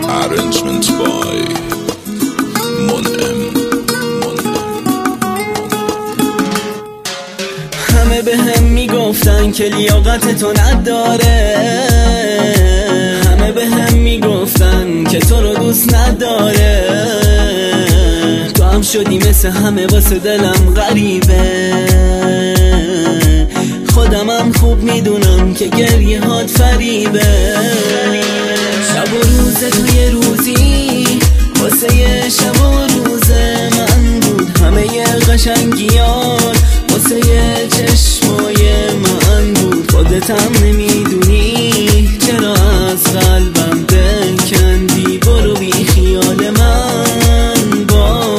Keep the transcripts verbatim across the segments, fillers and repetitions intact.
Arrangement by منعم. همه به هم میگفتن که لیاقت تو نداره، همه به هم میگفتن که تو رو دوست نداره. تو هم شدی مثل همه واسه دلم غریبه. خودم هم خوب میدونم که گریه هات فریبه. شب و روز تو یه روزی واسه یه شب و روز من بود. همه ی قشنگیان واسه یه چشمای من بود. خودتم نمیدونی چرا از قلبم دل کندی. برو بی خیال من با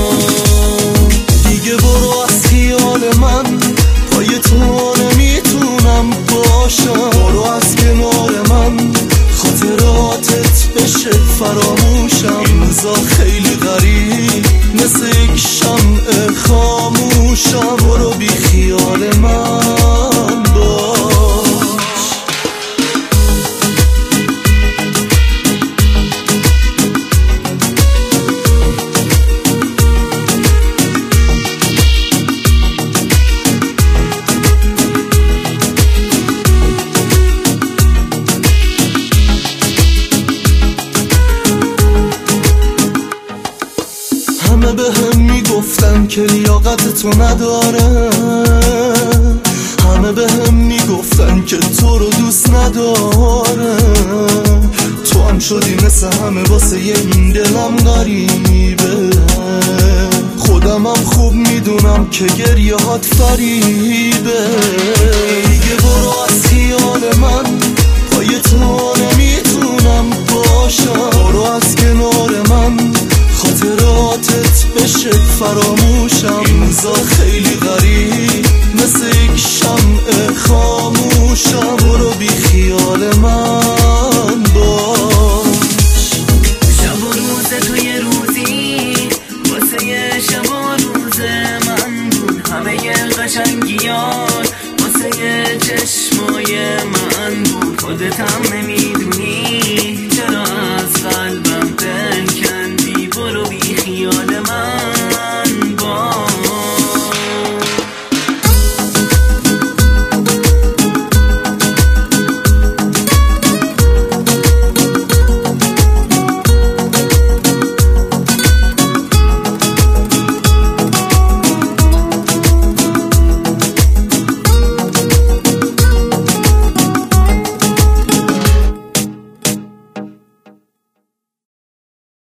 دیگه برو از خیال من، پای تو نمیتونم باشم. برو از کنار من، خاطراتت بشه فراموشم. این روزا خیلی غریب مثل یک شمع خاموشم. برو بی خیال من باش. همه به هم میگفتن که لیاقت تو نداره، همه به هم میگفتن که تو رو دوست نداره. تو هم شدی مثل همه واسه این دلم غریبه. خودم هم خوب میدونم که گریه هات فریبه. دیگه برو از خیال من، پای تو